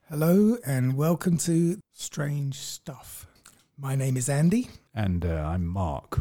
Hello and welcome to Strange Stuff. My name is Andy. And I'm Mark.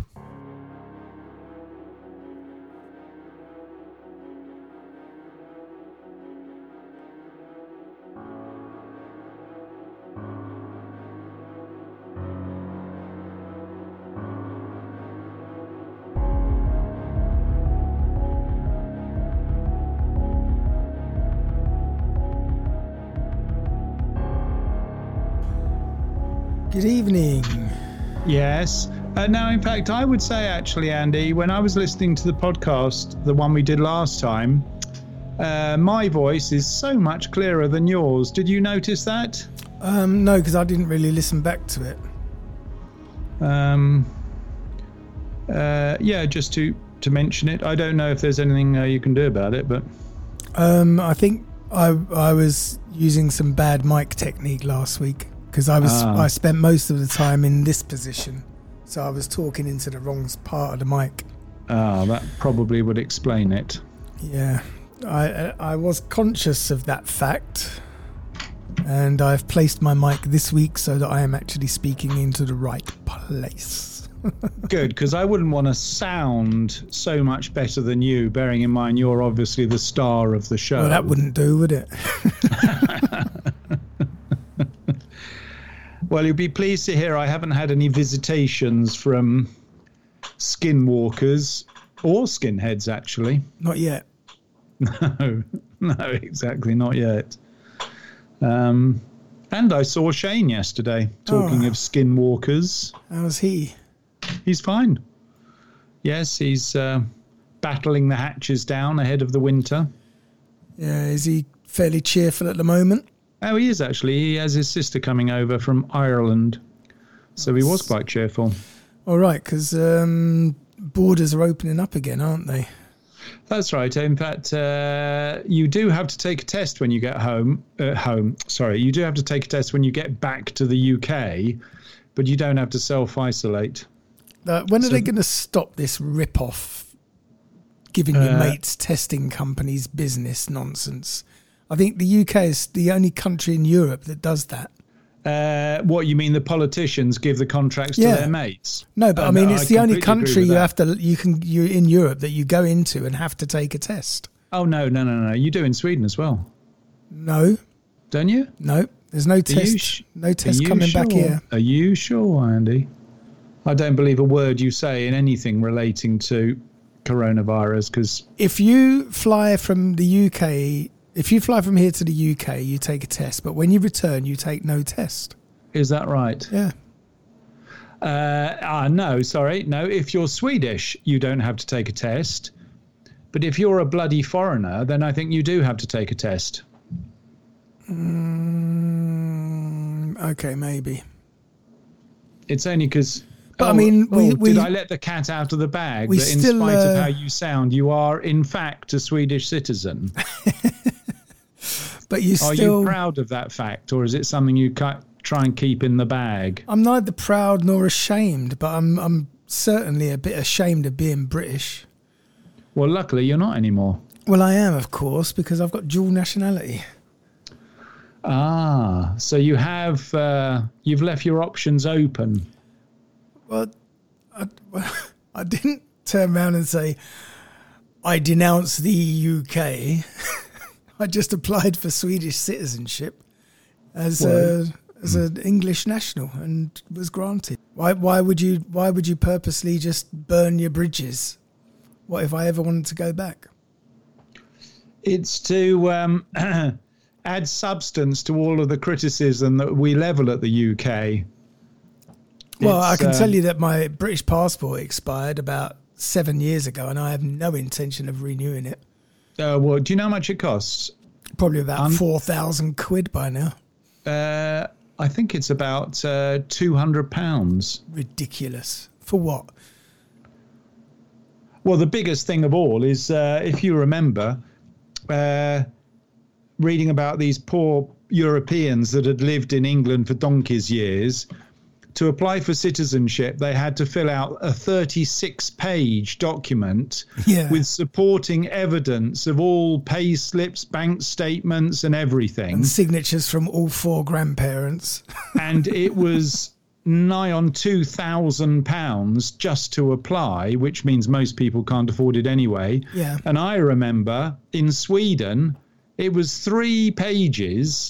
Good evening. Yes. Now, in fact, I would say, actually, Andy, when I was listening to the podcast, the one we did last time, my voice is so much clearer than yours. Did you notice that? No, because I didn't really listen back to it. Yeah, just to mention it. I don't know if there's anything you can do about it, but... I think I was using some bad mic technique last week. Because I spent most of the time in this position, so I was talking into the wrong part of the mic. That probably would explain it. Yeah, I was conscious of that fact, and I've placed my mic this week so that I am actually speaking into the right place. Good, because I wouldn't want to sound so much better than you, bearing in mind you're obviously the star of the show. Well, that wouldn't do, would it? Well, you'll be pleased to hear I haven't had any visitations from skinwalkers or skinheads, actually. Not yet. No, exactly, not yet. And I saw Shane yesterday, talking of skinwalkers. How's he? He's fine. Yes, he's battling the hatches down ahead of the winter. Yeah, is he fairly cheerful at the moment? Oh, he is actually. He has his sister coming over from Ireland. So he was quite cheerful. All right, because borders are opening up again, aren't they? That's right. In fact, you do have to take a test when you get home. You do have to take a test when you get back to the UK, but you don't have to self-isolate. When are they going to stop this rip-off giving your mates testing companies business nonsense? I think the UK is the only country in Europe that does that. What you mean? The politicians give the contracts to their mates? No, but I mean it's the only country you're in Europe that you go into and have to take a test. Oh no! You do in Sweden as well. No, don't you? No, there's no test. No test coming back here. Are you sure, Andy? I don't believe a word you say in anything relating to coronavirus. Because if you fly from the UK. If you fly from here to the UK, you take a test, but when you return, you take no test. Is that right? Yeah. No, sorry. No, if you're Swedish, you don't have to take a test. But if you're a bloody foreigner, then I think you do have to take a test. Okay, maybe. It's only because... But I mean, did I let the cat out of the bag? That in spite of how you sound, you are, in fact, a Swedish citizen. But are you proud of that fact, or is it something you try and keep in the bag? I'm neither proud nor ashamed, but I'm certainly a bit ashamed of being British. Well, luckily you're not anymore. Well, I am, of course, because I've got dual nationality. So you have you've left your options open. Well, I didn't turn around and say I denounce the UK. I just applied for Swedish citizenship as an English national and was granted. Why would you purposely just burn your bridges? What if I ever wanted to go back? It's to add substance to all of the criticism that we level at the UK. Well, I can tell you that my British passport expired about 7 years ago, and I have no intention of renewing it. Well, do you know how much it costs? Probably about 4,000 quid by now. I think it's about £200. Ridiculous. For what? Well, the biggest thing of all is, if you remember, reading about these poor Europeans that had lived in England for donkey's years, to apply for citizenship, they had to fill out a 36-page document with supporting evidence of all pay slips, bank statements and everything. And signatures from all 4 grandparents. And it was nigh on £2,000 just to apply, which means most people can't afford it anyway. Yeah. And I remember in Sweden, it was 3 pages,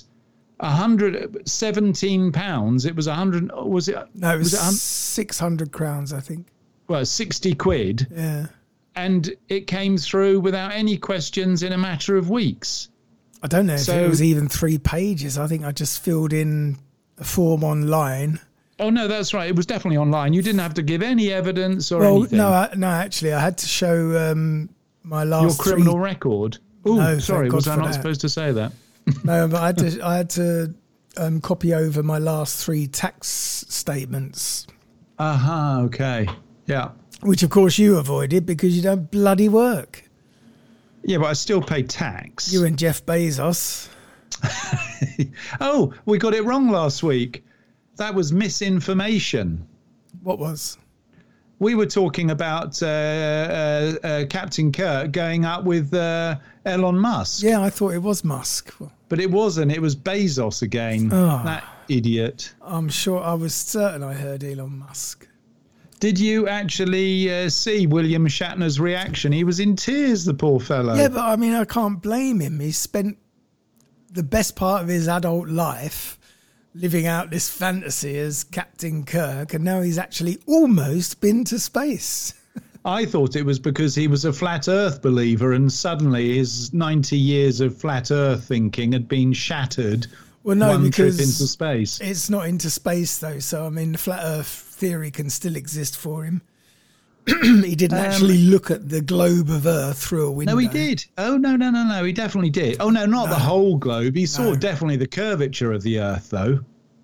£117. It was 100. Was it? No, it was 600 crowns, I think. Well, 60 quid. Yeah. And it came through without any questions in a matter of weeks. I don't know if it was even 3 pages. I think I just filled in a form online. Oh, no, that's right. It was definitely online. You didn't have to give any evidence or anything. No, actually, I had to show my last Your criminal record. Oh, no, sorry, was I not supposed to say that? No, but I had to copy over my last 3 tax statements. Aha, okay. Yeah. Which, of course, you avoided because you don't bloody work. Yeah, but I still pay tax. You and Jeff Bezos. Oh, we got it wrong last week. That was misinformation. What was? We were talking about Captain Kirk going up with Elon Musk. Yeah, I thought it was Musk. But it wasn't. It was Bezos again. Oh, that idiot. I'm sure. I was certain I heard Elon Musk. Did you actually see William Shatner's reaction? He was in tears, the poor fellow. Yeah, but I mean, I can't blame him. He spent the best part of his adult life living out this fantasy as Captain Kirk, and now he's actually almost been to space. I thought it was because he was a flat earth believer and suddenly his 90 years of flat earth thinking had been shattered. Well, no, because trip into space. It's not into space, though. So, I mean, the flat earth theory can still exist for him. He didn't actually look at the globe of Earth through a window. No, he did. Oh, no. He definitely did. Oh, no, not the whole globe. He saw definitely the curvature of the Earth, though.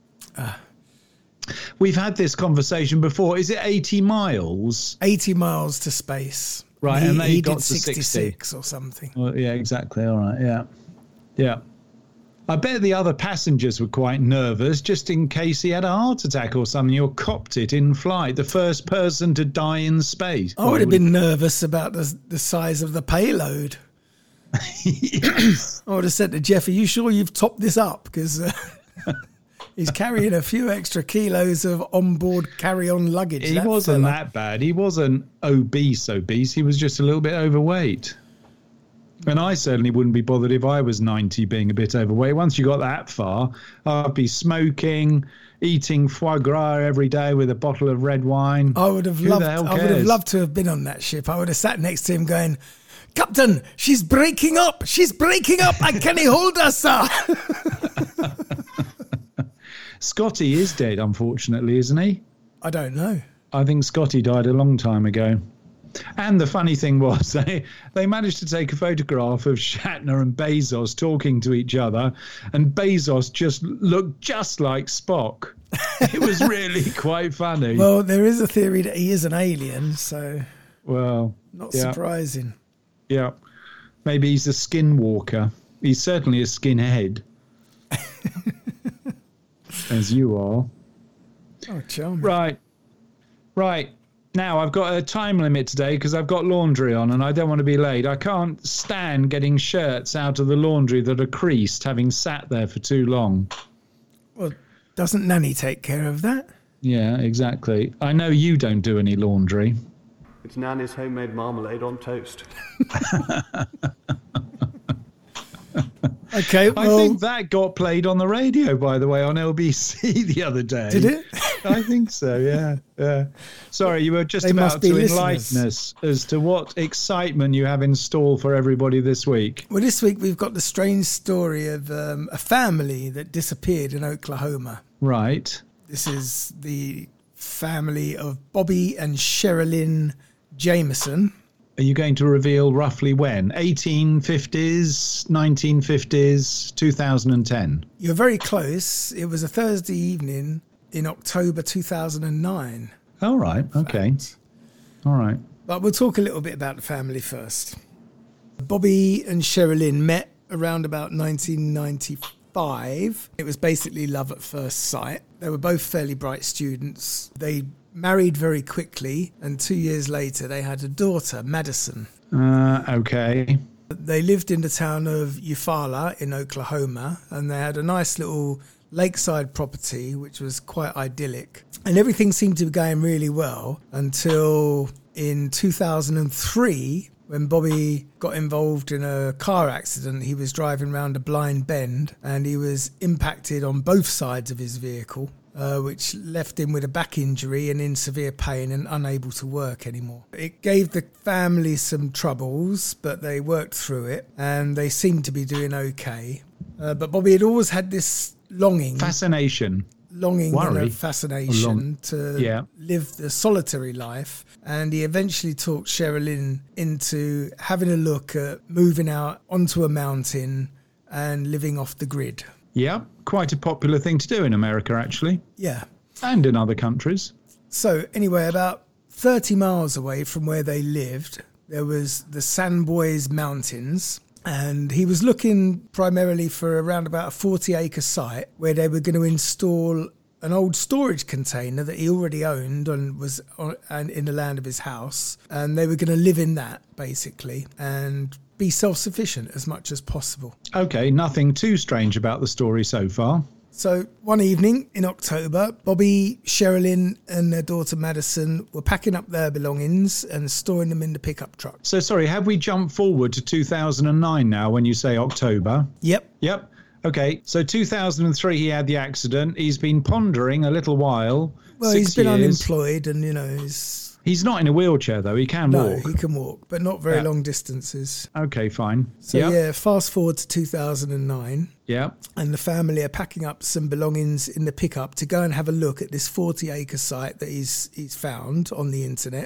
We've had this conversation before. Is it 80 miles? 80 miles to space. Right, and they got did to 66 or something. Well, yeah, exactly. All right, yeah. Yeah. I bet the other passengers were quite nervous just in case he had a heart attack or something or copped it in flight. The first person to die in space. I would have been nervous about the size of the payload. I would have said to Jeff, are you sure you've topped this up? Because he's carrying a few extra kilos of onboard carry-on luggage. He wasn't that bad. He wasn't obese. He was just a little bit overweight. And I certainly wouldn't be bothered if I was 90 being a bit overweight. Once you got that far, I'd be smoking, eating foie gras every day with a bottle of red wine. I would have loved to have been on that ship. I would have sat next to him going, Captain, she's breaking up. She's breaking up. I can't hold her, sir. Scotty is dead, unfortunately, isn't he? I don't know. I think Scotty died a long time ago. And the funny thing was they managed to take a photograph of Shatner and Bezos talking to each other, and Bezos just looked just like Spock. It was really quite funny. Well, there is a theory that he is an alien, so not yeah. surprising. Yeah. Maybe he's a skinwalker. He's certainly a skinhead. As you are. Oh, charming. Right. Now, I've got a time limit today because I've got laundry on and I don't want to be late. I can't stand getting shirts out of the laundry that are creased, having sat there for too long. Well, doesn't Nanny take care of that? Yeah, exactly. I know you don't do any laundry. It's Nanny's homemade marmalade on toast. Okay, well, I think that got played on the radio, by the way, on LBC the other day. Did it? I think so, yeah. Sorry, you were just about to enlighten us as to what excitement you have in store for everybody this week. Well, this week we've got the strange story of a family that disappeared in Oklahoma. Right. This is the family of Bobby and Sherilyn Jameson. Are you going to reveal roughly when? 1850s, 1950s, 2010? You're very close. It was a Thursday evening in October 2009. All right. Okay. All right. But we'll talk a little bit about the family first. Bobby and Sherilyn met around about 1994 5, it was basically love at first sight. They were both fairly bright students. They married very quickly, and 2 years later they had a daughter, Madison. Okay. They lived in the town of Eufaula in Oklahoma, and they had a nice little lakeside property which was quite idyllic. And everything seemed to be going really well until in 2003, when Bobby got involved in a car accident. He was driving around a blind bend and he was impacted on both sides of his vehicle, which left him with a back injury and in severe pain and unable to work anymore. It gave the family some troubles, but they worked through it and they seemed to be doing okay. But Bobby had always had this fascination and a fascination to live the solitary life, and he eventually talked Sherilyn into having a look at moving out onto a mountain and living off the grid. Yeah, quite a popular thing to do in America, actually. Yeah. And in other countries. So anyway, about 30 miles away from where they lived, there was the San Boys Mountains. And he was looking primarily for around about a 40-acre site where they were going to install an old storage container that he already owned and was in the land of his house. And they were going to live in that, basically, and be self-sufficient as much as possible. Okay, nothing too strange about the story so far. So one evening in October, Bobby, Sherilyn and their daughter Madison were packing up their belongings and storing them in the pickup truck. So sorry, have we jumped forward to 2009 now when you say October? Yep. Okay, so 2003 he had the accident. He's been pondering a little while. Well, he's been unemployed and, He's not in a wheelchair, though. He can walk. No, he can walk, but not very long distances. Okay, fine. So, fast forward to 2009. Yeah. And the family are packing up some belongings in the pickup to go and have a look at this 40-acre site that he's found on the internet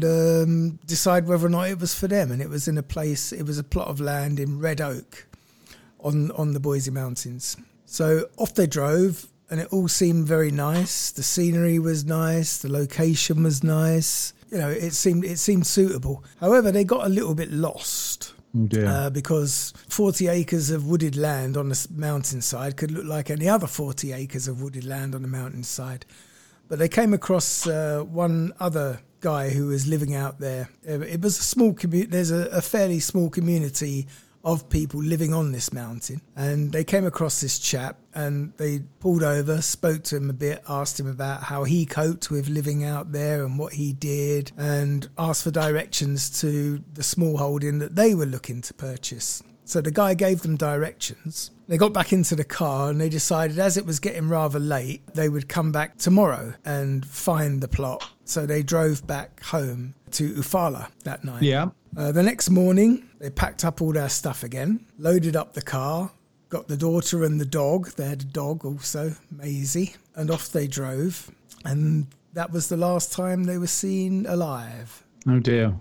and decide whether or not it was for them. And it was it was a plot of land in Red Oak on the Boise Mountains. So off they drove. And it all seemed very nice. The scenery was nice. The location was nice. It seemed suitable. However, they got a little bit lost. Oh dear. Because 40 acres of wooded land on the mountainside could look like any other 40 acres of wooded land on the mountainside. But they came across one other guy who was living out there. It was a small community. There's a fairly small community of people living on this mountain, and they came across this chap and they pulled over, spoke to him a bit, asked him about how he coped with living out there and what he did, and asked for directions to the small holding that they were looking to purchase. So the guy gave them directions. They got back into the car and they decided as it was getting rather late, they would come back tomorrow and find the plot. So they drove back home to Eufaula that night. Yeah. The next morning, they packed up all their stuff again, loaded up the car, got the daughter and the dog. They had a dog also, Maisie, and off they drove. And that was the last time they were seen alive. Oh, dear.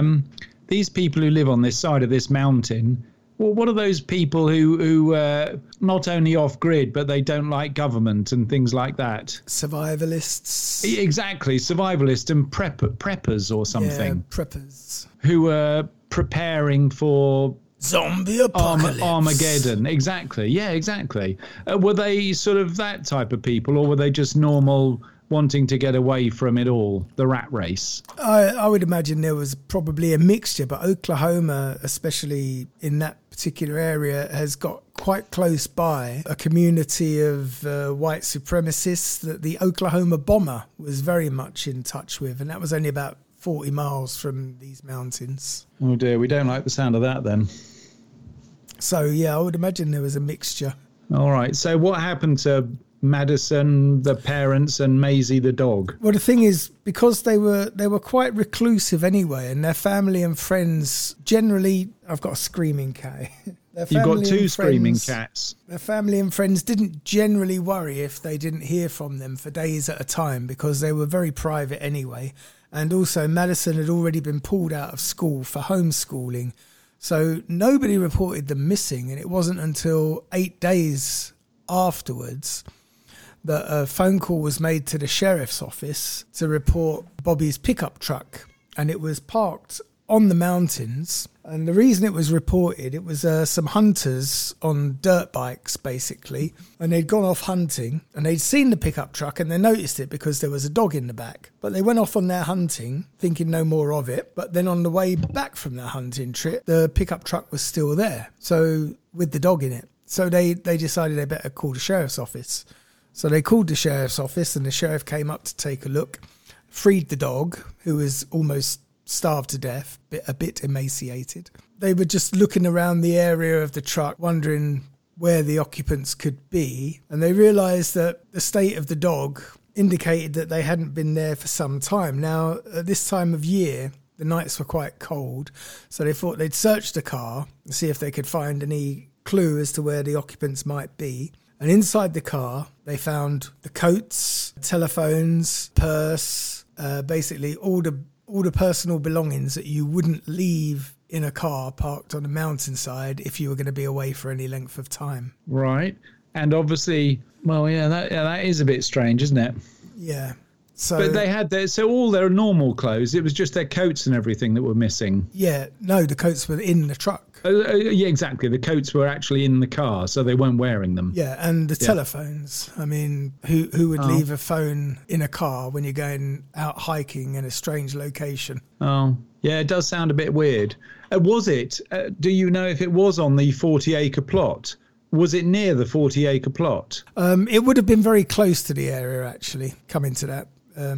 These people who live on this side of this mountain, well, what are those people who not only off-grid, but they don't like government and things like that? Survivalists. Exactly, survivalists and preppers or something. Yeah, preppers. Who are preparing for zombie apocalypse. Armageddon. Exactly. Yeah, exactly. Were they sort of that type of people, or were they just normal, wanting to get away from it all, the rat race? I would imagine there was probably a mixture, but Oklahoma, especially in that particular area, has got quite close by a community of white supremacists that the Oklahoma bomber was very much in touch with, and that was only about 40 miles from these mountains. Oh dear, we don't like the sound of that then. So yeah, I would imagine there was a mixture. All right, so what happened to Madison, the parents, and Maisie, the dog? Well, the thing is, because they were quite reclusive anyway, and their family and friends generally... I've got a screaming cat. You've got two screaming cats. Their family and friends didn't generally worry if they didn't hear from them for days at a time, because they were very private anyway. And also, Madison had already been pulled out of school for homeschooling. So nobody reported them missing, and it wasn't until 8 days afterwards that a phone call was made to the sheriff's office to report Bobby's pickup truck, and it was parked on the mountains. And the reason it was reported, it was some hunters on dirt bikes, basically. And they'd gone off hunting and they'd seen the pickup truck and they noticed it because there was a dog in the back. But they went off on their hunting, thinking no more of it. But then on the way back from their hunting trip, the pickup truck was still there. So with the dog in it. So they decided they better call the sheriff's office. So they called the sheriff's office and the sheriff came up to take a look, freed the dog, who was almost starved to death, a bit emaciated. They were just looking around the area of the truck, wondering where the occupants could be, and they realised that the state of the dog indicated that they hadn't been there for some time. Now, at this time of year, the nights were quite cold, so they thought they'd search the car and see if they could find any clue as to where the occupants might be. And inside the car, they found the coats, telephones, purse, basically all the personal belongings that you wouldn't leave in a car parked on a mountainside if you were going to be away for any length of time. Right. And obviously, well, yeah, that is a bit strange, isn't it? Yeah. So, but they had all their normal clothes. It was just their coats and everything that were missing. Yeah. No, the coats were in the truck. Yeah, exactly. The coats were actually in the car, so they weren't wearing them. Yeah, and the telephones. I mean, who would leave a phone in a car when you're going out hiking in a strange location? Oh, yeah, it does sound a bit weird. Was it? Do you know if it was on the 40-acre plot? Was it near the 40-acre plot? It would have been very close to the area, actually, coming to that.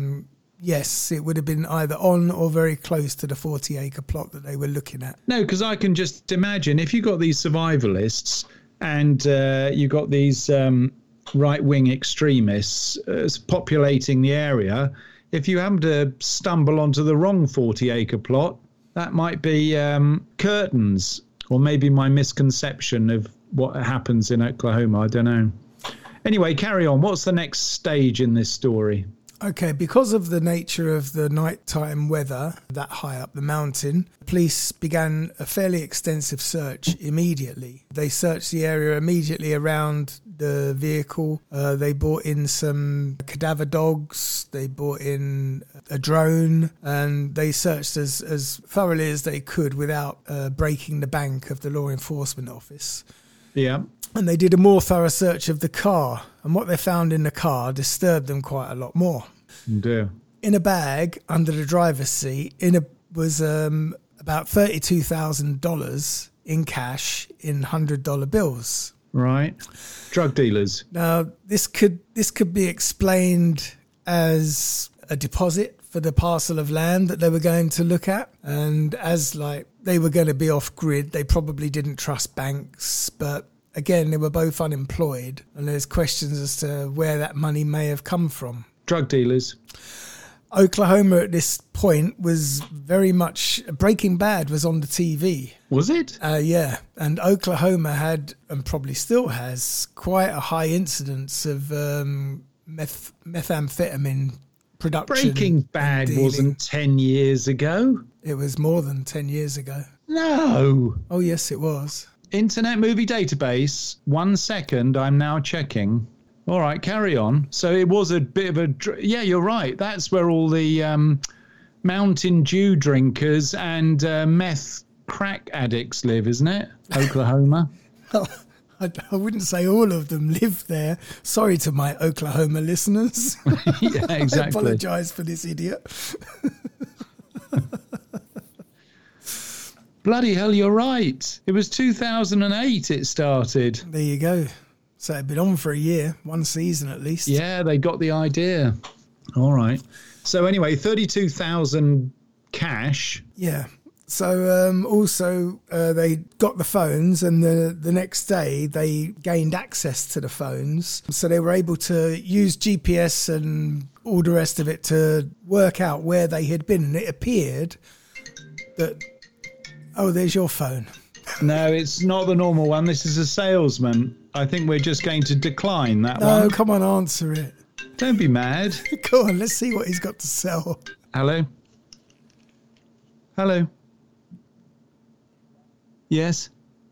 Yes, it would have been either on or very close to the 40-acre plot that they were looking at. No, because I can just imagine if you got these survivalists and you got these right-wing extremists populating the area, if you happen to stumble onto the wrong 40-acre plot, that might be curtains, or maybe my misconception of what happens in Oklahoma. I don't know. Anyway, carry on. What's the next stage in this story? Okay, because of the nature of the nighttime weather that high up the mountain, police began a fairly extensive search immediately. They searched the area immediately around the vehicle. They brought in some cadaver dogs. They brought in a drone, and they searched as thoroughly as they could without breaking the bank of the law enforcement office. Yeah. And they did a more thorough search of the car. And what they found in the car disturbed them quite a lot more. Dear. In a bag under the driver's seat was about $32,000 in cash in $100 bills. Right. Drug dealers. Now, this could be explained as a deposit for the parcel of land that they were going to look at. And as they were going to be off grid, they probably didn't trust banks, but again, they were both unemployed, and there's questions as to where that money may have come from. Drug dealers. Oklahoma at this point was very much... Breaking Bad was on the TV. Was it? Yeah. And Oklahoma had, and probably still has, quite a high incidence of methamphetamine production. Breaking Bad wasn't 10 years ago. It was more than 10 years ago. No. Oh, yes, it was. Internet Movie Database. 1 second. I'm now checking. All right, carry on. So it was a bit of a... Yeah, you're right. That's where all the Mountain Dew drinkers and meth crack addicts live, isn't it? Oklahoma. I wouldn't say all of them live there. Sorry to my Oklahoma listeners. Yeah, exactly. I apologise for this idiot. Bloody hell, you're right. It was 2008 it started. There you go. So it'd been on for a year, one season at least. Yeah, they got the idea. All right. So anyway, 32,000 cash. Yeah. So also they got the phones, and the next day they gained access to the phones. So they were able to use GPS and all the rest of it to work out where they had been. And it appeared that... Oh, there's your phone. No, it's not the normal one. This is a salesman. I think we're just going to decline that one. No, come on, answer it. Don't be mad. Go on, let's see what he's got to sell. Hello? Hello? Yes?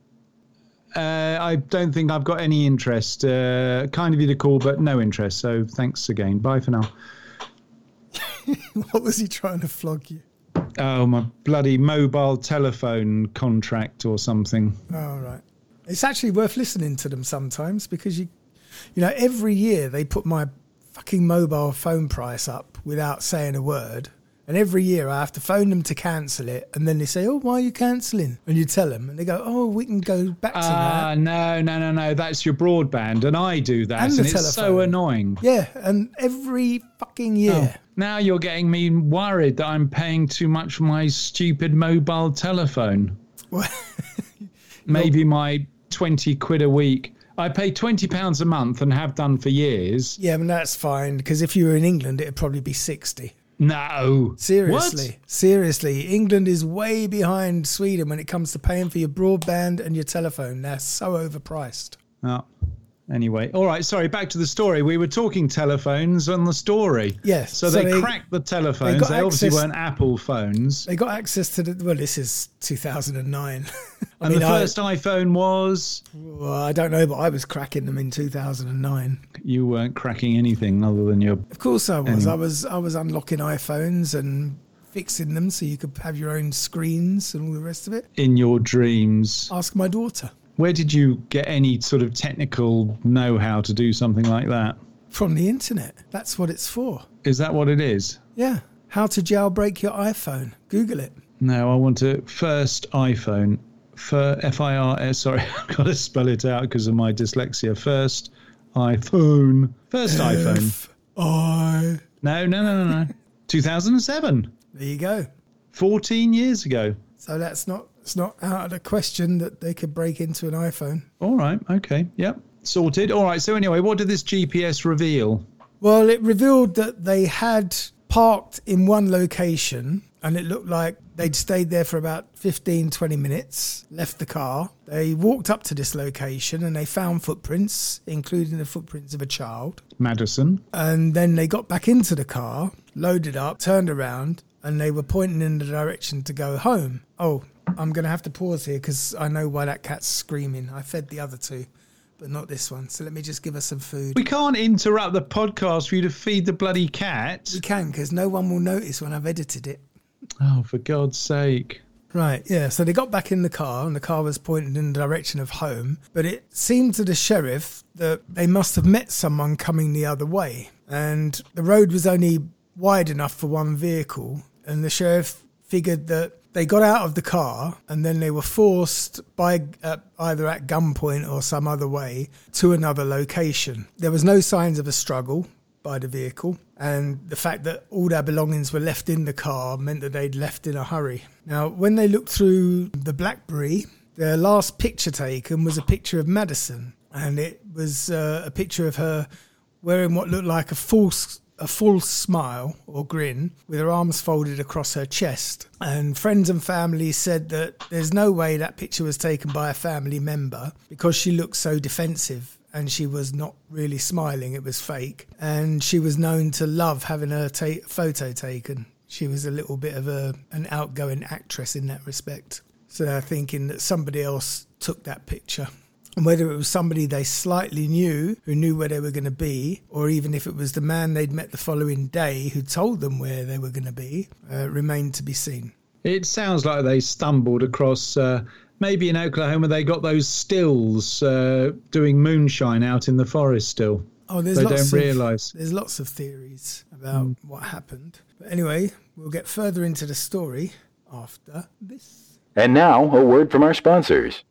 I don't think I've got any interest. Kind of you to call, but no interest. So thanks again. Bye for now. What was he trying to flog you? Oh, my bloody mobile telephone contract or something. Oh, right. It's actually worth listening to them sometimes because, every year they put my fucking mobile phone price up without saying a word. And every year I have to phone them to cancel it. And then they say, why are you cancelling? And you tell them. And they go, we can go back to that. No. That's your broadband. And I do that. And it's so annoying. Yeah. And every fucking year. Oh, now you're getting me worried that I'm paying too much for my stupid mobile telephone. Maybe my 20 quid a week. I pay £20 a month and have done for years. Yeah, but that's fine. Because if you were in England, it'd probably be 60. No. Seriously. What? Seriously. England is way behind Sweden when it comes to paying for your broadband and your telephone. They're so overpriced. Oh. Anyway, all right, sorry, back to the story. We were talking telephones on the story. Yes. So they cracked the telephones. They obviously weren't Apple phones. They got access to this is 2009. And the first iPhone was? Well, I don't know, but I was cracking them in 2009. You weren't cracking anything other than your... Of course I was. Anyway. I was unlocking iPhones and fixing them so you could have your own screens and all the rest of it. In your dreams. Ask my daughter. Where did you get any sort of technical know-how to do something like that? From the internet. That's what it's for. Is that what it is? Yeah. How to jailbreak your iPhone. Google it. No, I want to... First iPhone. F-I-R-S. Sorry, I've got to spell it out because of my dyslexia. First iPhone. First iPhone. No. 2007. There you go. 14 years ago. So it's not out of the question that they could break into an iPhone. All right. Okay. Yep. Sorted. All right. So anyway, what did this GPS reveal? Well, it revealed that they had parked in one location and it looked like they'd stayed there for about 15, 20 minutes, left the car. They walked up to this location and they found footprints, including the footprints of a child. Madison. And then they got back into the car, loaded up, turned around, and they were pointing in the direction to go home. Oh, I'm going to have to pause here because I know why that cat's screaming. I fed the other two, but not this one. So let me just give her some food. We can't interrupt the podcast for you to feed the bloody cat. We can, because no one will notice when I've edited it. Oh, for God's sake. Right, yeah. So they got back in the car and the car was pointed in the direction of home. But it seemed to the sheriff that they must have met someone coming the other way. And the road was only wide enough for one vehicle. And the sheriff figured that they got out of the car and then they were forced by either at gunpoint or some other way to another location. There was no signs of a struggle by the vehicle, and the fact that all their belongings were left in the car meant that they'd left in a hurry. Now, when they looked through the BlackBerry, their last picture taken was a picture of Madison, and it was a picture of her wearing what looked like a full smile or grin with her arms folded across her chest. And friends and family said that there's no way that picture was taken by a family member because she looked so defensive and she was not really smiling. It was fake. And she was known to love having her photo taken. She was a little bit of an outgoing actress in that respect. So they're thinking that somebody else took that picture. And whether it was somebody they slightly knew, who knew where they were going to be, or even if it was the man they'd met the following day who told them where they were going to be, remained to be seen. It sounds like they stumbled across, maybe in Oklahoma, they got those stills doing moonshine out in the forest still. Oh, there's lots of theories about what happened. But anyway, we'll get further into the story after this. And now, a word from our sponsors.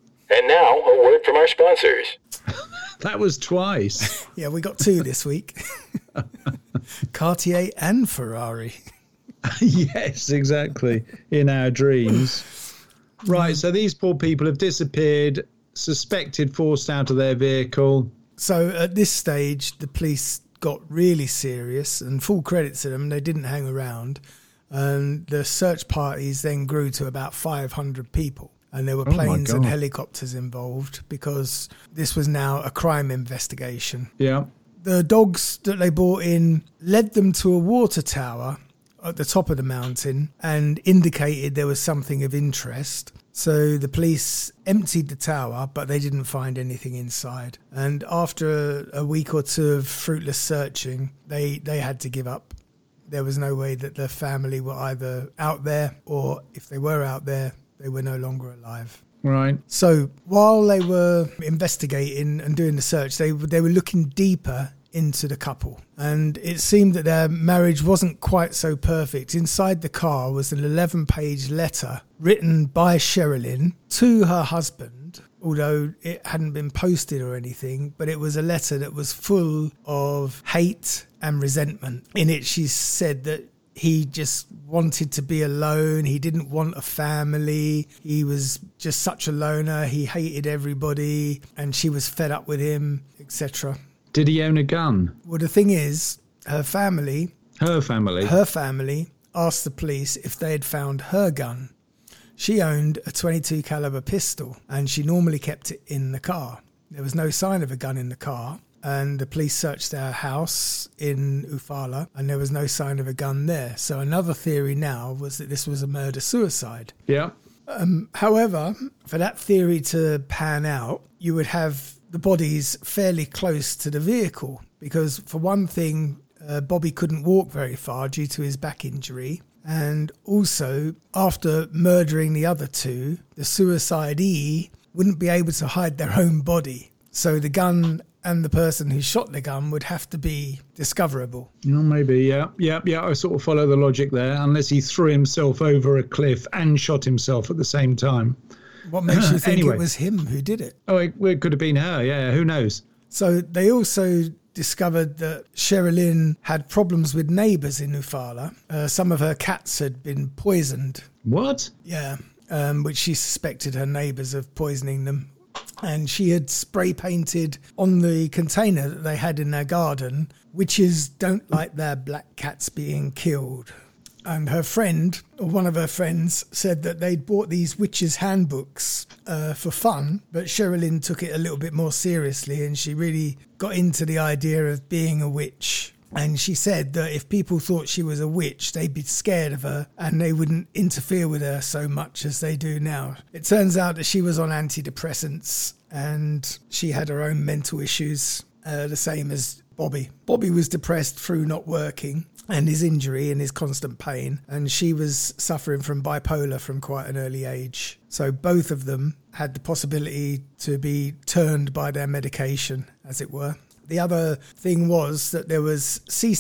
That was twice. Yeah, we got two this week. Cartier and Ferrari. Yes, exactly. In our dreams. Right, so these poor people have disappeared, suspected forced out of their vehicle. So at this stage, the police got really serious, and full credit to them, they didn't hang around. And the search parties then grew to about 500 people. And there were planes and helicopters involved because this was now a crime investigation. Yeah. The dogs that they brought in led them to a water tower at the top of the mountain and indicated there was something of interest. So the police emptied the tower, but they didn't find anything inside. And after a week or two of fruitless searching, they had to give up there was no way that the family were either out there, or if they were out there, they were no longer alive. Right. So while they were investigating and doing the search, they were looking deeper into the couple, and it seemed that their marriage wasn't quite so perfect. Inside the car was an 11-page letter written by Sherilyn to her husband, although it hadn't been posted or anything, but it was a letter that was full of hate and resentment. In it, she said that he just wanted to be alone. He didn't want a family. He was just such a loner. He hated everybody, and she was fed up with him, etc. Did he own a gun? Well, the thing is, her family asked the police if they had found her gun. She owned a .22 caliber pistol, and she normally kept it in the car. There was no sign of a gun in the car, and the police searched their house in Ufala, and there was no sign of a gun there. So another theory now was that this was a murder-suicide. Yeah. However, for that theory to pan out, you would have the bodies fairly close to the vehicle, because for one thing, Bobby couldn't walk very far due to his back injury. And also, after murdering the other two, the suicidee wouldn't be able to hide their own body. So the gun and the person who shot the gun would have to be discoverable. Oh, maybe, yeah. I sort of follow the logic there, unless he threw himself over a cliff and shot himself at the same time. What makes you think it was him who did it? Oh, it could have been her, yeah, who knows? So they also discovered that Sherilyn had problems with neighbours in Ufala. Some of her cats had been poisoned. What? Yeah, which she suspected her neighbours of poisoning them. And she had spray painted on the container that they had in their garden, witches don't like their black cats being killed. And her friend, or one of her friends, said that they'd bought these witches' handbooks for fun, but Sherilyn took it a little bit more seriously, and she really got into the idea of being a witch. And she said that if people thought she was a witch, they'd be scared of her and they wouldn't interfere with her so much as they do now. It turns out that she was on antidepressants and she had her own mental issues, the same as Bobby. Bobby was depressed through not working and his injury and his constant pain, and she was suffering from bipolar from quite an early age. So both of them had the possibility to be turned by their medication, as it were. The other thing was that there was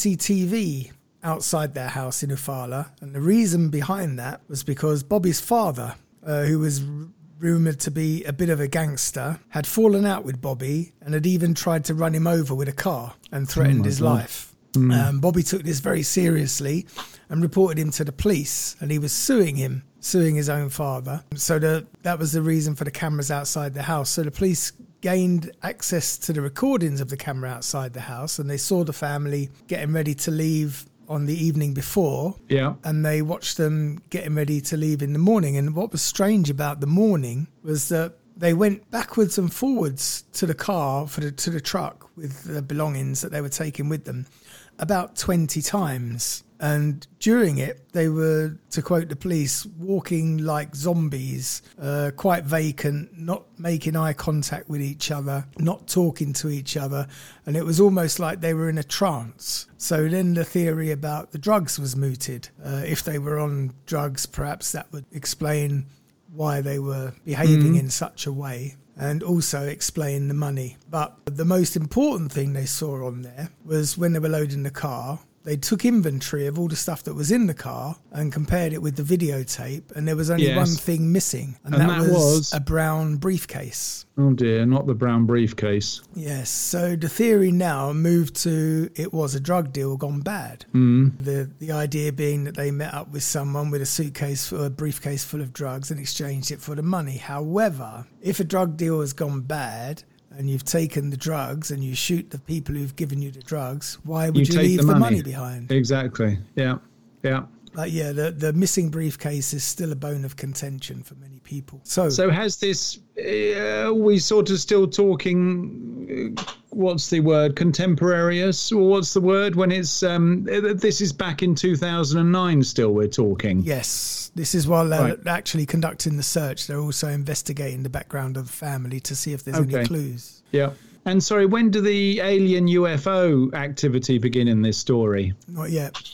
CCTV outside their house in Ufala, and the reason behind that was because Bobby's father, who was rumoured to be a bit of a gangster, had fallen out with Bobby and had even tried to run him over with a car and threatened his life. Bobby took this very seriously and reported him to the police, and he was suing his own father. So that was the reason for the cameras outside the house. So the police gained access to the recordings of the camera outside the house, and they saw the family getting ready to leave on the evening before. Yeah. And they watched them getting ready to leave in the morning. And what was strange about the morning was that they went backwards and forwards to the car, to the truck with the belongings that they were taking with them, about 20 times. And during it, they were, to quote the police, walking like zombies, quite vacant, not making eye contact with each other, not talking to each other. And it was almost like they were in a trance. So then the theory about the drugs was mooted. If they were on drugs, perhaps that would explain why they were behaving in such a way, and also explain the money. But the most important thing they saw on there was when they were loading the car, they took inventory of all the stuff that was in the car and compared it with the videotape, and there was only one thing missing, and that was a brown briefcase. Oh dear, not the brown briefcase. Yes, so the theory now moved to it was a drug deal gone bad. The idea being that they met up with someone with a briefcase full of drugs and exchanged it for the money. However, if a drug deal has gone bad and you've taken the drugs and you shoot the people who've given you the drugs, why would you leave the money behind? Exactly. Yeah. But yeah, the missing briefcase is still a bone of contention for many people. So has this, we sort of still talking, what's the word, contemporaneous, or what's the word when it's, this is back in 2009 still we're talking? Yes, this is while they're actually conducting the search. They're also investigating the background of the family to see if there's any clues. Yeah. And sorry, when do the alien UFO activity begin in this story? Not yet.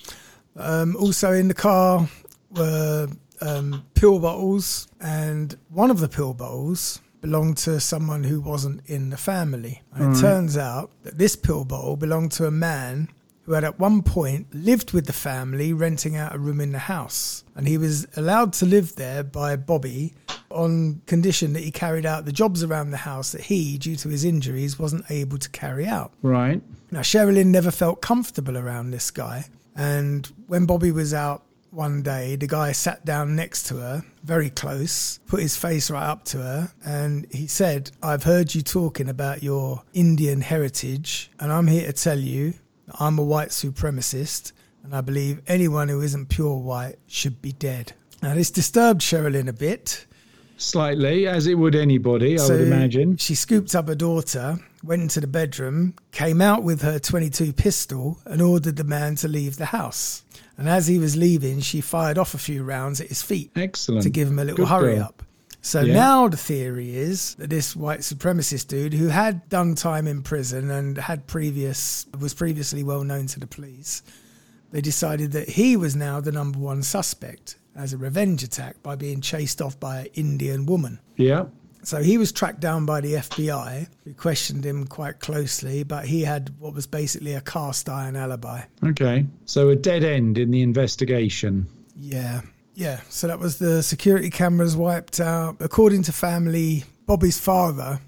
Also in the car were pill bottles, and one of the pill bottles belonged to someone who wasn't in the family. And it turns out that this pill bottle belonged to a man who had at one point lived with the family, renting out a room in the house. And he was allowed to live there by Bobby on condition that he carried out the jobs around the house that he, due to his injuries, wasn't able to carry out. Right. Now, Sherilyn never felt comfortable around this guy. And when Bobby was out one day, the guy sat down next to her, very close, put his face right up to her, and he said, "I've heard you talking about your Indian heritage, and I'm here to tell you that I'm a white supremacist, and I believe anyone who isn't pure white should be dead." Now, this disturbed Sherilyn a bit. Slightly, as it would anybody, I would imagine. She scooped up her daughter, went into the bedroom, came out with her .22 pistol and ordered the man to leave the house. And as he was leaving, she fired off a few rounds at his feet. Excellent. To give him a little Good hurry girl. up. So now the theory is that this white supremacist dude, who had done time in prison and was previously well known to the police, they decided that he was now the number one suspect as a revenge attack by being chased off by an Indian woman. Yeah. So he was tracked down by the FBI, who questioned him quite closely, but he had what was basically a cast iron alibi. Okay. So a dead end in the investigation. Yeah. So that was the security cameras wiped out. According to family, Bobby's father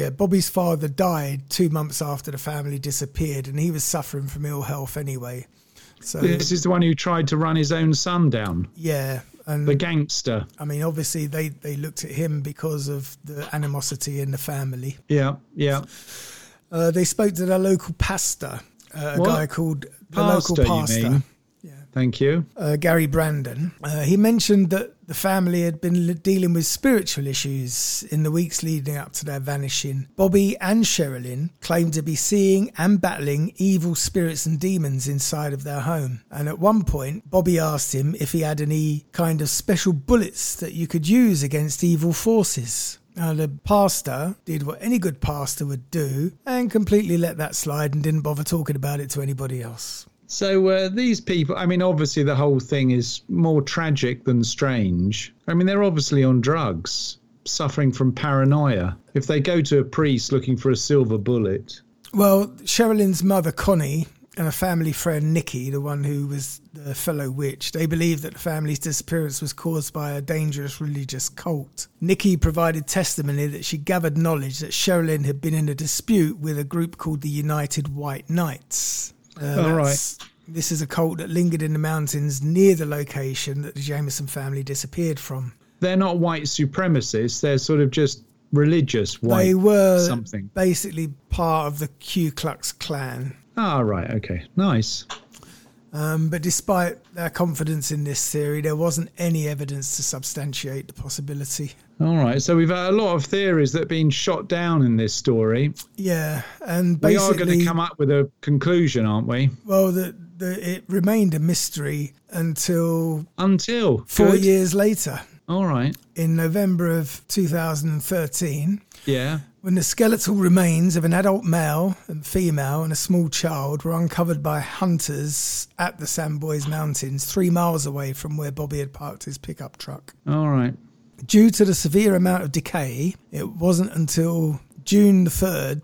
died 2 months after the family disappeared, and he was suffering from ill health anyway. So this is the one who tried to run his own son down. Yeah. And the gangster. I mean, obviously, they looked at him because of the animosity in the family. Yeah. They spoke to their local pastor, a guy called the Pastor, local pastor. you mean? Thank you. Gary Brandon. He mentioned that the family had been dealing with spiritual issues in the weeks leading up to their vanishing. Bobby and Sherilyn claimed to be seeing and battling evil spirits and demons inside of their home. And at one point, Bobby asked him if he had any kind of special bullets that you could use against evil forces. Now, the pastor did what any good pastor would do and completely let that slide and didn't bother talking about it to anybody else. So these people, I mean, obviously the whole thing is more tragic than strange. I mean, they're obviously on drugs, suffering from paranoia. If they go to a priest looking for a silver bullet. Well, Sherilyn's mother, Connie, and a family friend, Nikki, the one who was the fellow witch, they believed that the family's disappearance was caused by a dangerous religious cult. Nikki provided testimony that she gathered knowledge that Sherilyn had been in a dispute with a group called the United White Knights. Right. This is a cult that lingered in the mountains near the location that the Jameson family disappeared from. They're not white supremacists. They're sort of just religious white They were something. Basically part of the Ku Klux Klan. Ah, right. Okay. Nice. But despite their confidence in this theory, there wasn't any evidence to substantiate the possibility. All right. So we've had a lot of theories that have been shot down in this story. Yeah. And basically, we are going to come up with a conclusion, aren't we? Well, it remained a mystery until 4 Good. years later. All right. In November of 2013. Yeah. When the skeletal remains of an adult male and female and a small child were uncovered by hunters at the Sambos Mountains, 3 miles away from where Bobby had parked his pickup truck. All right. Due to the severe amount of decay, it wasn't until June the 3rd,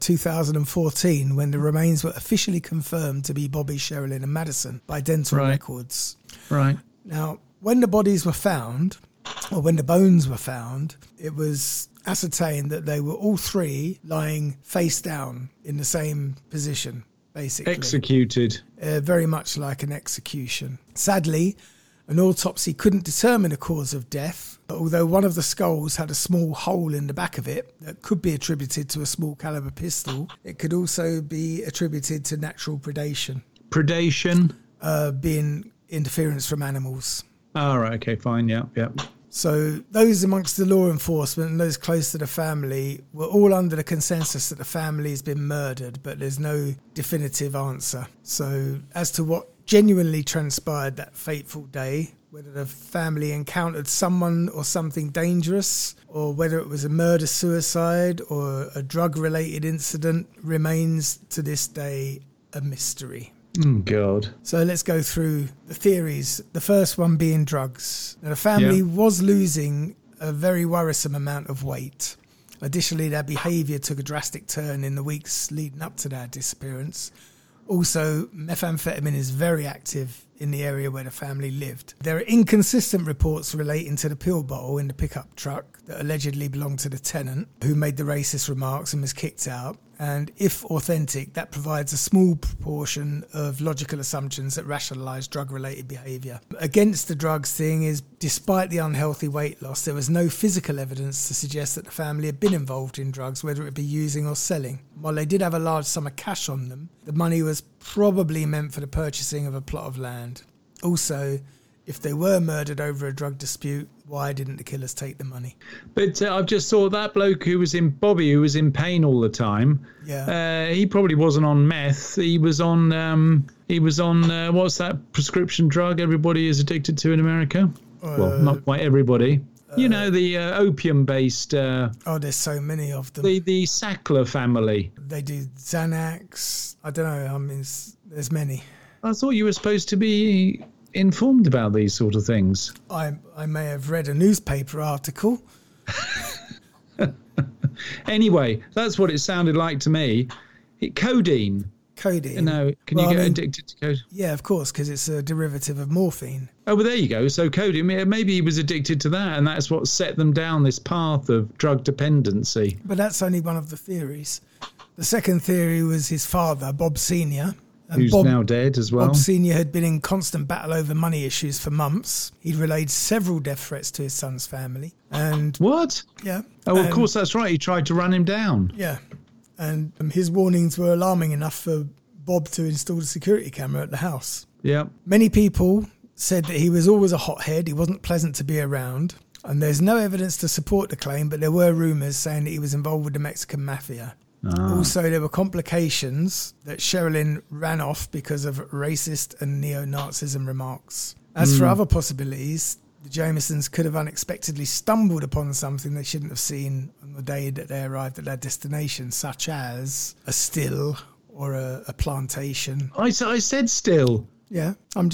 2014, when the remains were officially confirmed to be Bobby, Sherilyn and Madison by dental records. Right. Now, when the bodies were found, or when the bones were found, it was ascertained that they were all three lying face down in the same position, basically. Executed. Very much like an execution. Sadly, an autopsy couldn't determine the cause of death, although one of the skulls had a small hole in the back of it that could be attributed to a small caliber pistol. It could also be attributed to natural predation. Predation? Being interference from animals. All right, okay, fine, yeah. So those amongst the law enforcement and those close to the family were all under the consensus that the family has been murdered, but there's no definitive answer. So as to what genuinely transpired that fateful day, whether the family encountered someone or something dangerous, or whether it was a murder-suicide or a drug-related incident, remains to this day a mystery. Oh, God. So let's go through the theories. The first one being drugs. Now, the family was losing a very worrisome amount of weight. Additionally, their behaviour took a drastic turn in the weeks leading up to their disappearance. Also, methamphetamine is very active in the area where the family lived. There are inconsistent reports relating to the pill bottle in the pickup truck that allegedly belonged to the tenant who made the racist remarks and was kicked out. And if authentic, that provides a small proportion of logical assumptions that rationalise drug-related behaviour. Against the drugs thing is, despite the unhealthy weight loss, there was no physical evidence to suggest that the family had been involved in drugs, whether it be using or selling. While they did have a large sum of cash on them, the money was probably meant for the purchasing of a plot of land. Also, if they were murdered over a drug dispute, why didn't the killers take the money? But I've just saw that bloke who was in pain all the time. Yeah. He probably wasn't on meth. He was on what's that prescription drug everybody is addicted to in America? Well, not quite everybody. The opium-based... there's so many of them. The Sackler family. They do Xanax. I don't know. I mean, there's many. I thought you were supposed to be informed about these sort of things. I may have read a newspaper article. Anyway, that's what it sounded like to me. Codeine. Codeine. Can you get addicted to codeine? Yeah, of course, because it's a derivative of morphine. Oh, well, there you go. So codeine, maybe he was addicted to that, and that's what set them down this path of drug dependency. But that's only one of the theories. The second theory was his father, Bob Sr., who's now dead as well. Bob Sr. had been in constant battle over money issues for months. He'd relayed several death threats to his son's family. And what? Yeah. Oh, of course, that's right. He tried to run him down. Yeah. And his warnings were alarming enough for Bob to install a security camera at the house. Yeah. Many people said that he was always a hothead. He wasn't pleasant to be around. And there's no evidence to support the claim, but there were rumours saying that he was involved with the Mexican mafia. Also, there were complications that Sherilyn ran off because of racist and neo-Nazism remarks. As for other possibilities, the Jamesons could have unexpectedly stumbled upon something they shouldn't have seen on the day that they arrived at their destination, such as a still or a plantation. I said still. Yeah, I'm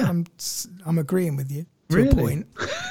agreeing with you to a point.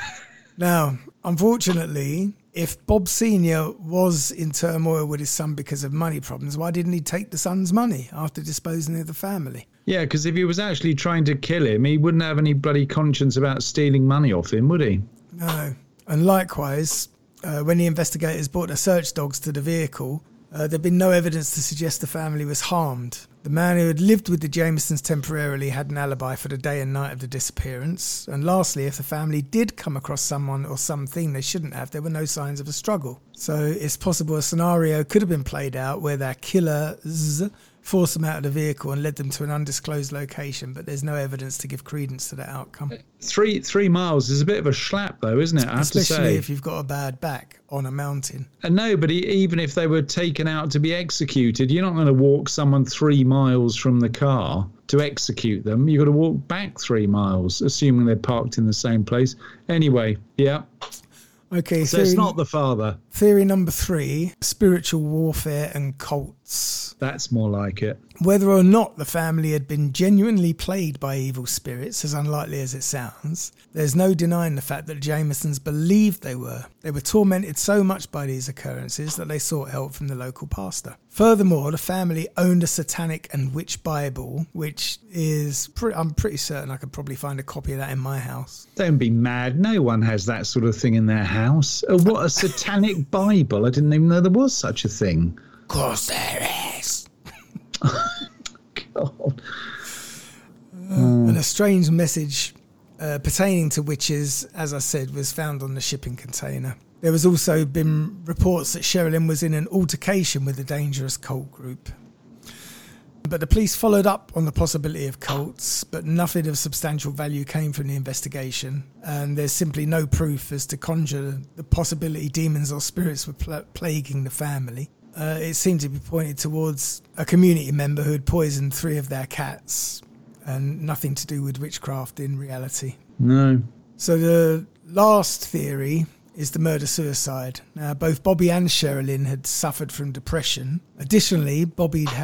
Now, unfortunately, if Bob Sr. was in turmoil with his son because of money problems, why didn't he take the son's money after disposing of the family? Yeah, because if he was actually trying to kill him, he wouldn't have any bloody conscience about stealing money off him, would he? No. And likewise, when the investigators brought their search dogs to the vehicle, there'd been no evidence to suggest the family was harmed. The man who had lived with the Jamesons temporarily had an alibi for the day and night of the disappearance. And lastly, if the family did come across someone or something they shouldn't have, there were no signs of a struggle. So it's possible a scenario could have been played out where their killers forced them out of the vehicle and led them to an undisclosed location, but there's no evidence to give credence to that outcome. 3 miles is a bit of a schlap, though, isn't it? I have to say. Especially if you've got a bad back on a mountain. And no, but even if they were taken out to be executed, you're not going to walk someone 3 miles from the car to execute them. You've got to walk back 3 miles, assuming they're parked in the same place. Anyway, yeah. Okay, so it's not the father. Theory number 3, spiritual warfare and cults. That's more like it. Whether or not the family had been genuinely plagued by evil spirits, as unlikely as it sounds, there's no denying the fact that the Jamesons believed they were. They were tormented so much by these occurrences that they sought help from the local pastor. Furthermore, the family owned a satanic and witch Bible, which is, I'm pretty certain I could probably find a copy of that in my house. Don't be mad. No one has that sort of thing in their house. What, a satanic Bible? I didn't even know there was such a thing. Of course there is. God. And a strange message pertaining to witches, as I said, was found on the shipping container. There was also been reports that Sherilyn was in an altercation with a dangerous cult group. But the police followed up on the possibility of cults, but nothing of substantial value came from the investigation, and there's simply no proof as to conjure the possibility demons or spirits were plaguing the family. It seemed to be pointed towards a community member who had poisoned 3 of their cats, and nothing to do with witchcraft in reality. No. So the last theory is the murder-suicide. Now, both Bobby and Sherilyn had suffered from depression. Additionally, Bobby had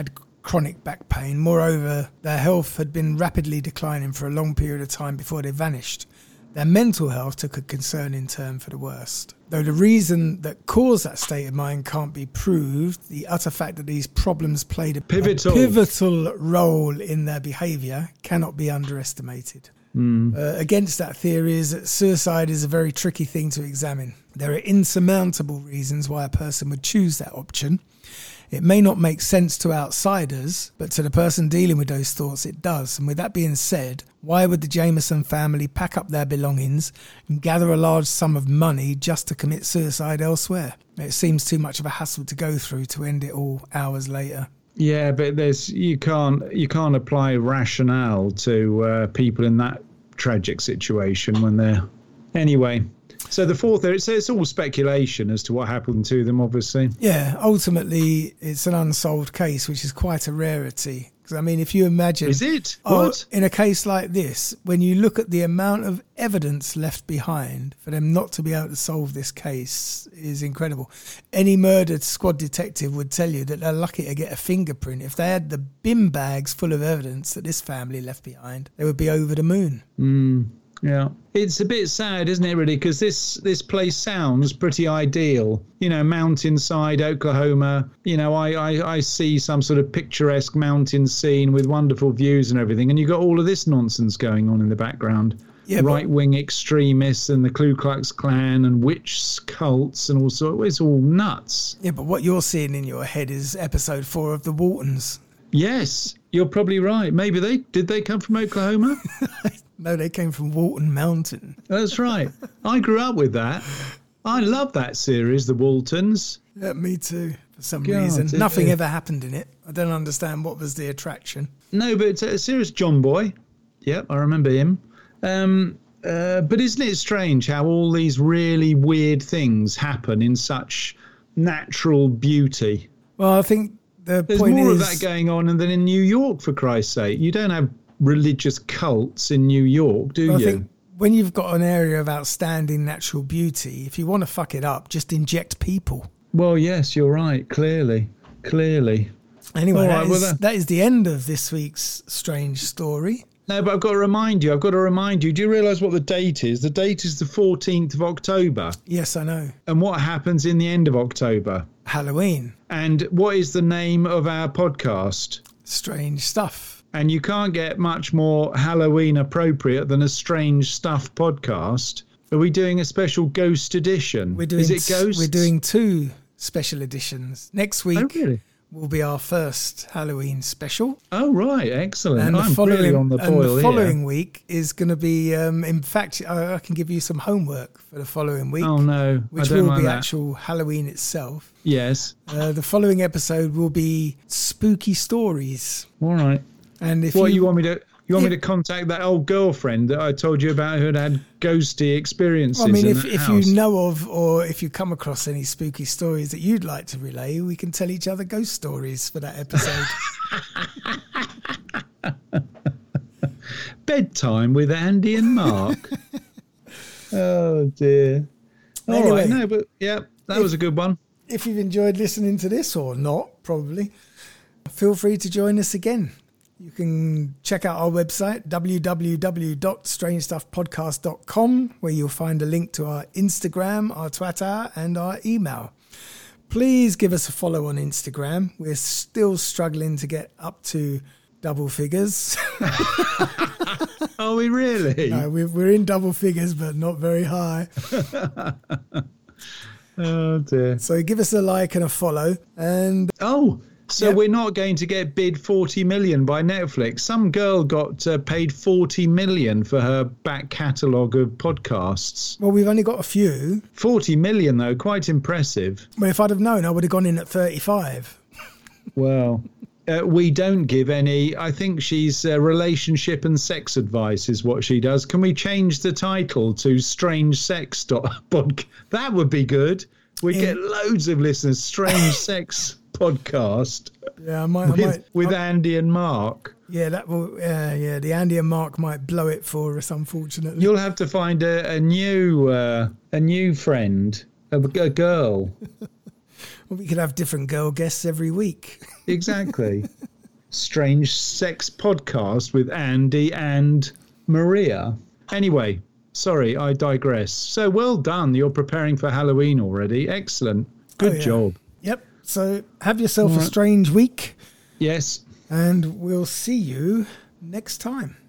chronic back pain. Moreover, their health had been rapidly declining for a long period of time before they vanished. Their mental health took a concerning turn for the worst. Though the reason that caused that state of mind can't be proved, the utter fact that these problems played a pivotal role in their behaviour cannot be underestimated. Against that theory is that suicide is a very tricky thing to examine. There are insurmountable reasons why a person would choose that option. It may not make sense to outsiders, but to the person dealing with those thoughts, it does. And with that being said, why would the Jameson family pack up their belongings and gather a large sum of money just to commit suicide elsewhere? It seems too much of a hassle to go through to end it all hours later. Yeah, but you can't apply rationale to people in that tragic situation when they're... Anyway, so the fourth, it's all speculation as to what happened to them, obviously. Yeah, ultimately, it's an unsolved case, which is quite a rarity. Because, I mean, if you imagine... Is it? What? In a case like this, when you look at the amount of evidence left behind, for them not to be able to solve this case is incredible. Any murdered squad detective would tell you that they're lucky to get a fingerprint. If they had the bin bags full of evidence that this family left behind, they would be over the moon. Yeah, it's a bit sad, isn't it, really? Because this place sounds pretty ideal. You know, mountainside, Oklahoma. You know, I see some sort of picturesque mountain scene with wonderful views and everything. And you've got all of this nonsense going on in the background. Yeah, right-wing extremists and the Ku Klux Klan and witch cults and all sorts. It's all nuts. Yeah, but what you're seeing in your head is episode 4 of The Waltons. Yes, you're probably right. Maybe did they come from Oklahoma? No, they came from Walton Mountain. That's right. I grew up with that. I love that series, The Waltons. Yeah, me too, for some reason. Nothing ever happened in it. I don't understand what was the attraction. No, but it's a series, John Boy. Yep, I remember him. But isn't it strange how all these really weird things happen in such natural beauty? Well, I think there's more of that going on than in New York, for Christ's sake. You don't have religious cults in New York, do you? I think when you've got an area of outstanding natural beauty, if you want to fuck it up, just inject people. Well, yes, you're right. Clearly. Anyway, that is the end of this week's strange story. No, but I've got to remind you. Do you realise what the date is? The date is the 14th of October. Yes, I know. And what happens in the end of October? Halloween. And what is the name of our podcast? Strange Stuff. And you can't get much more Halloween appropriate than a Strange Stuff podcast. Are we doing a special ghost edition? Is it ghosts? We're doing 2 special editions. Next week will be our first Halloween special. Oh, right. Excellent. And I'm really on the boil the following week is going to be, in fact, I can give you some homework for the following week. Oh, no. Which will be actual Halloween itself. Yes. The following episode will be spooky stories. All right. And if you want me to contact that old girlfriend that I told you about who had ghosty experiences? Well, I mean, if you know of or if you come across any spooky stories that you'd like to relay, we can tell each other ghost stories for that episode. Bedtime with Andy and Mark. Oh dear. All right, no, but yeah, that was a good one. If you've enjoyed listening to this or not, probably, feel free to join us again. You can check out our website, www.strangestuffpodcast.com, where you'll find a link to our Instagram, our Twitter, and our email. Please give us a follow on Instagram. We're still struggling to get up to double figures. Are we really? No, we're in double figures, but not very high. Oh, dear. So give us a like and a follow. And So we're not going to get bid 40 million by Netflix. Some girl got paid 40 million for her back catalogue of podcasts. Well, we've only got a few. 40 million, though, quite impressive. Well, if I'd have known, I would have gone in at 35. Well, we don't give any. I think she's relationship and sex advice is what she does. Can we change the title to Strange Sex Podcast? That would be good. We'd get loads of listeners. Strange Sex Podcast. Yeah, I might with Andy and Mark. Yeah, that will. The Andy and Mark might blow it for us, unfortunately. You'll have to find a new friend, a girl. Well, we could have different girl guests every week. Exactly. strange sex podcast with Andy and Maria. Anyway, sorry, I digress. So well done. You're preparing for Halloween already. Excellent. Good job. Yep. So have yourself a strange week. Yes. And we'll see you next time.